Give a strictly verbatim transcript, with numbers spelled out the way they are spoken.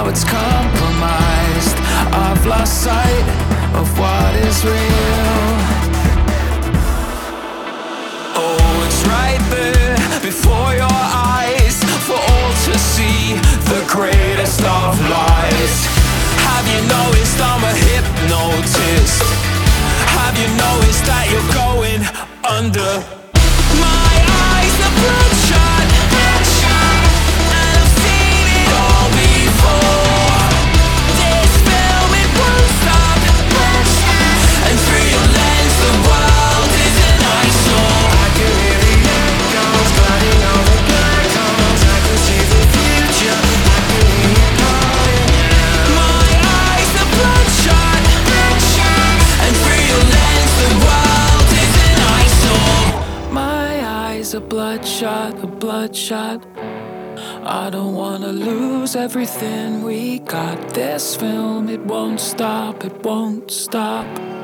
it's compromised. I've lost sight of what is real. Oh, it's right there before your eyes, for all to see, the greatest of lies. Have you noticed I'm a hypnotist? Have you noticed that you're going under? My eyes are bloodshot, bloodshot, and I've seen it all before. This film, it won't stop, won't stop, and through your lens the world is an eyesore. I can hear the echoes gliding over black holes. I can see the future, I can hear you calling now. My eyes are bloodshot, bloodshot, and through your lens the world is an eyesore. My eyes are bloodshot, a bloodshot. I don't wanna lose everything we got. This film, it won't stop, it won't stop.